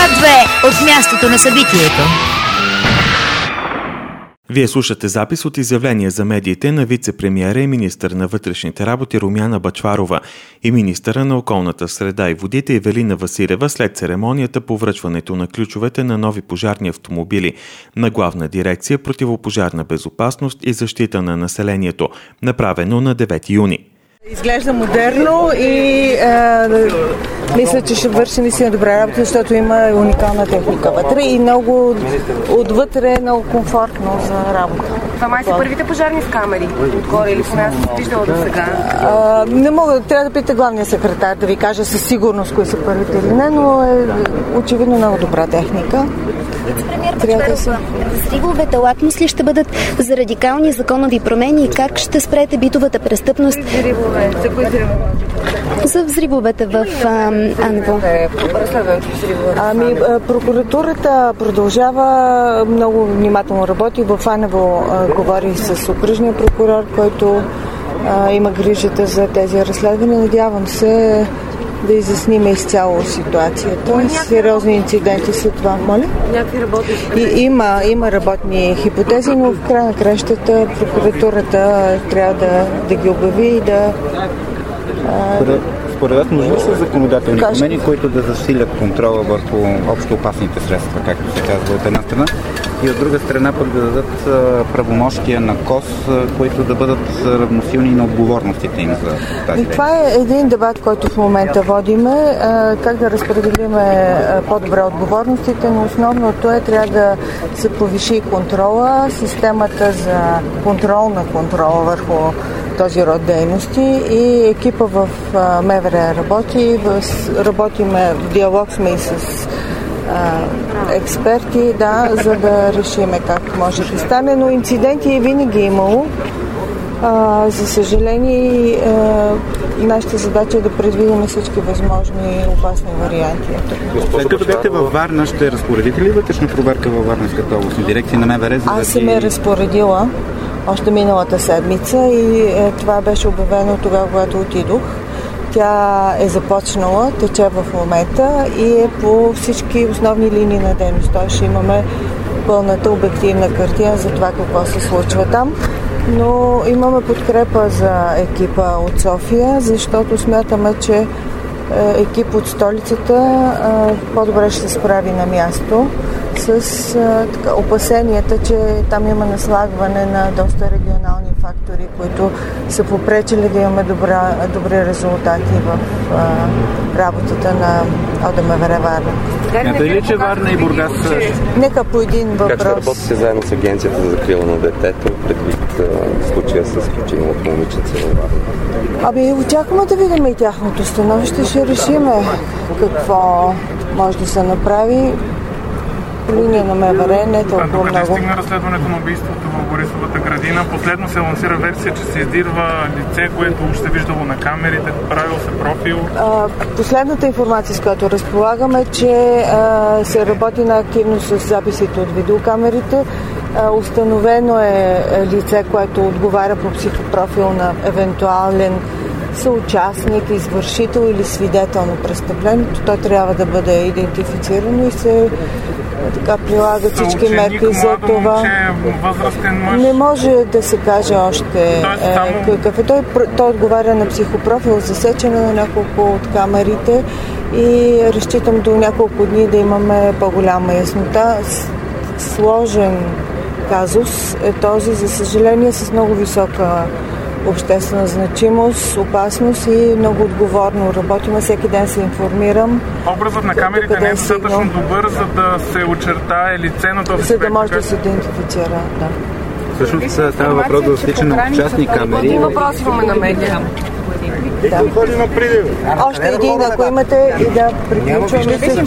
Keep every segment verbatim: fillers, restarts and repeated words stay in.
две от мястото на събитието. Вие слушате запис от изявление за медиите на вице-премиера и министър на вътрешните работи Румяна Бъчварова и министъра на околната среда и водите Ивелина Василева след церемонията по връчването на ключовете на нови пожарни автомобили на Главна дирекция противопожарна безопасност и защита на населението, направено на девети юни. Изглежда модерно и е, мисля, че ще върши наистина добра работа, защото има уникална техника вътре и много отвътре е много комфортно за работа. Това май са първите пожарни с камери отгоре или поне аз съм виждала до сега? Не мога, трябва да питате главния секретар да ви кажа със сигурност кои са първите или не, но е очевидно много добра техника. Вице-премиер Бъчварова, взривовете лакмус ли ще бъдат за радикални законови промени и как ще спрете битовата престъпност? Взривове, за кои взривове? За взривовете в Аново. Ами, прокуратурата продължава, много внимателно работи. В Аново говори с окръжния прокурор, който а, има грижата за тези разследвания. Надявам се да изясним изцяло ситуацията. Сериозни инциденти след това. Моля? Някакви работни хипотези? Има, има работни хипотези, но в края на кращата прокуратурата трябва да, да ги обяви и да... Според, според вас нужни са законодателни промени, които да засилят контрола върху общо опасните средства, както се казва от една страна, и от друга страна пък да дадат правомощия на КОС, които да бъдат равносилни на отговорностите им за тази дейност. Това е един дебат, който в момента водиме, как да разпределиме по-добре отговорностите, но основното е трябва да се повиши контрола, системата за контрол на контрола върху този род дейности и екипа в МВР работи, работиме в диалог сме и с а, експерти, да, за да решиме как може да стане, но инциденти винаги е имало. А, за съжаление, а, нашата задача е да предвидим всички възможни опасни варианти. След като бяхте във Варна, ще разпоредите ли вътрешна проверка във Варненската областна дирекция на МВР? За Аз съм я разпоредила още миналата седмица и е, това беше обявено тогава, когато отидох. Тя е започнала, тече в момента и е по всички основни линии на дейност. Тоест ще имаме пълната обективна картина за това какво се случва там. Но имаме подкрепа за екипа от София, защото смятаме, че екип от столицата по-добре ще се справи на място с а, така, опасенията, че там има наслагване на доста регионални фактори, които са попречили да имаме добра, добри резултати в а, работата на ОДМВР Варна. Смята ли, че Варна и Бургас... Нека по един въпрос. Как ще работите заедно с Агенцията за закрила на детето, предвид а, случая с починалото момиченце във Варна? Аби, очакваме да видим и тяхното становище. Ще решиме какво може да се направи. По линия на МВР не е толкова много. Докъде стигна разследването на убийството в Борисовата градина? Последно се лансира версия, че се издирва лице, което още виждало на камерите, правил се профил. А, последната информация, с която разполагаме, е, че а, се работи на активно с записите от видеокамерите. А, установено е лице, което отговаря по психопрофил на евентуален съучастник, извършител или свидетел на престъплението. Той трябва да бъде идентифицирано и се така прилагат всички мерки за това. Момче, не може да се каже още е, какъв е. Той, той отговаря на психопрофил, засечане на няколко от камерите и разчитам до няколко дни да имаме по-голяма яснота. Сложен казус е този, за съжаление, с много висока обществена значимост, опасност и много отговорно работим. Всеки ден се информирам. Образът на камерите не е достатъчно добър, за да се очертае лице на този човек. За да може да се идентифицира, да. Всъщност става въпрос за засичане на частни камери. Един въпрос имаме на медиа. Да. Още един, ако имате, и да приключваме с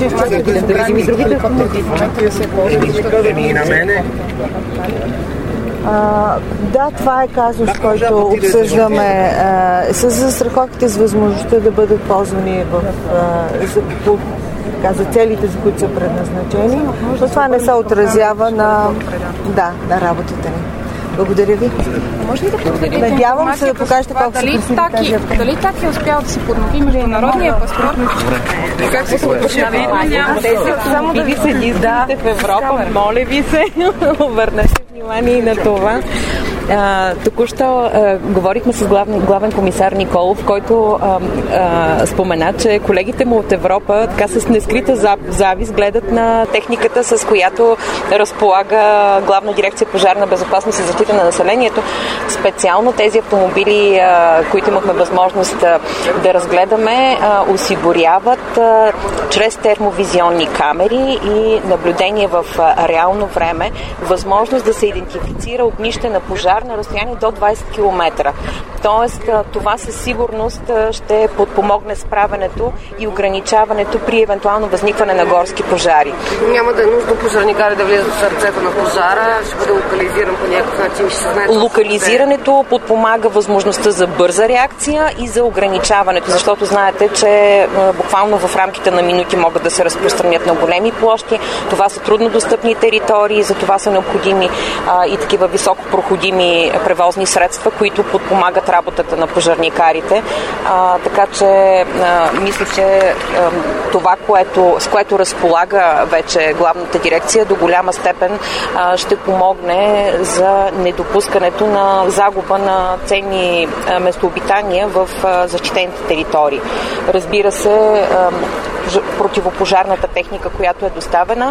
Uh, да, това е казус, който обсъждаме uh, с застраховките с възможността да бъдат ползвани в, uh, за, по, така, за целите, за които са предназначени, но това не се отразява на, да, на работата ни. Благодаря ви. Може ли да подадите Надявам се да покажете колко са красиви тази авто. Дали Таки е успял да си поднови международния паспорт? Как се случва? Само да ви се диздаете в Европа, моля ви се, обърнете внимание на това. А, току-що а, говорихме с главен, главен комисар Николов, който а, а, спомена, че колегите му от Европа така с нескрита завист гледат на техниката, с която разполага Главна дирекция пожарна безопасност и защита на населението. Специално тези автомобили, а, които имахме възможност а, да разгледаме, а, осигуряват а, чрез термовизионни камери и наблюдение в а, реално време възможност да се идентифицира огнище на пожар на разстояние до двайсет километра. Тоест, това със сигурност ще подпомогне справянето и ограничаването при евентуално възникване на горски пожари. Няма да е нужно пожарникари да влизат в сърцето на пожара, ще бъде локализиран по някакъв начин, ще се знае. Локализирането подпомага възможността за бърза реакция и за ограничаването, защото знаете, че буквално в рамките на минути могат да се разпространят на големи площи. Това са труднодостъпни територии, за това са необходими а, и такива високопроходими превозни средства, които подпомагат работата на пожарникарите. А, така че а, мисля, че а, това, което, с което разполага вече главната дирекция, до голяма степен а, ще помогне за недопускането на загуба на ценни а, местообитания в а, защитените територии. Разбира се, а, противопожарната техника, която е доставена,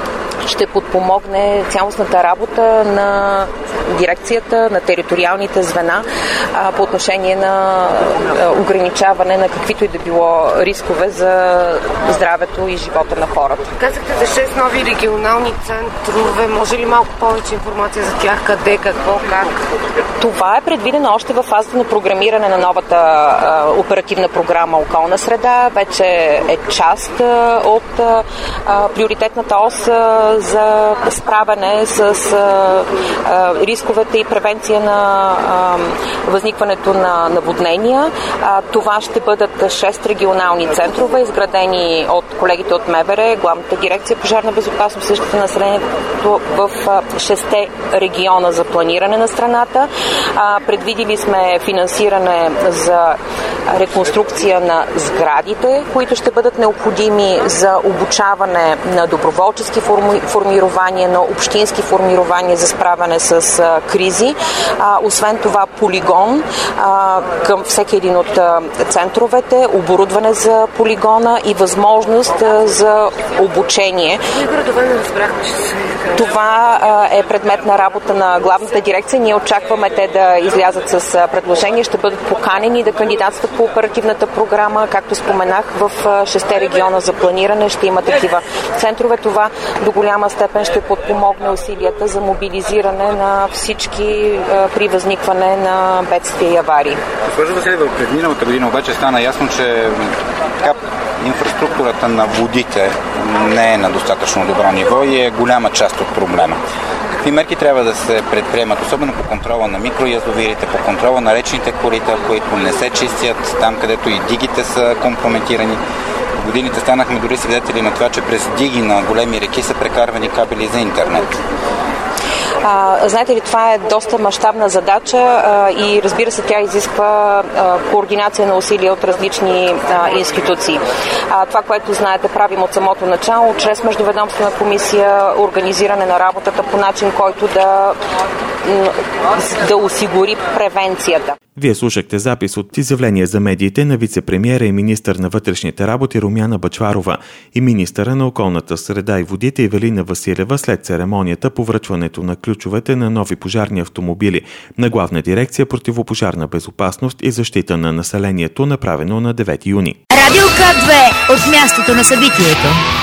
ще подпомогне цялостната работа на дирекцията, на териториалните звена а, по отношение на а, ограничаване на каквито и да било рискове за здравето и живота на хората. Казахте за шест нови регионални центрове. Може ли малко повече информация за тях? Къде, какво, как? Това е предвидено още в фазата на програмиране на новата а, оперативна програма Околна среда. Вече е част а, от а, приоритетната ос а, за справяне с а, а, рисковете и превенция на а, възникването на наводнения. А, това ще бъдат шест регионални центрове, изградени от колегите от МВР, Главната дирекция пожарна безопасност и защита на населението в шесте региона за планиране на страната. А, предвидили сме финансиране за реконструкция на сградите, които ще бъдат необходими за обучаване на доброволчески форми, формирования, на общински формирования за справяне с а, кризи. А, освен това, полигон а, към всеки един от а, центровете, оборудване за полигона и възможност а, за обучение. Това а, е предмет на работа на главната дирекция. Ние очакваме те да излязат с а, предложение. Ще бъдат поканени да кандидатстват по оперативната програма. Както споменах, в а, шесте региона за планиране ще има такива центрове. Това до голяма степен ще подпомогне усилията за мобилизиране на всички а, при възникване на бедствия и аварии. Госпожо Василева, пред миналата година обаче стана ясно, че така, инфраструктурата на водите не е на достатъчно добро ниво и е голяма част от проблема. Какви мерки трябва да се предприемат, особено по контрола на микроязовирите, по контрола на речните корита, които не се чистят, там където и дигите са компрометирани? В годините станахме дори свидетели на това, че през диги на големи реки са прекарвани кабели за интернет. А, знаете ли, това е доста мащабна задача а, и разбира се, тя изисква а, координация на усилия от различни а, институции. А, това, което знаете, правим от самото начало, чрез междуведомствена комисия, организиране на работата по начин, който да, да осигури превенцията. Вие слушахте запис от изявление за медиите на вице-премиера и министър на вътрешните работи Румяна Бъчварова и министъра на околната среда и водите Ивелина Василева след церемонията по връчването на ключовете на нови пожарни автомобили на Главна дирекция противопожарна безопасност и защита на населението, направено на девети юни. Радио К две от мястото на събитието.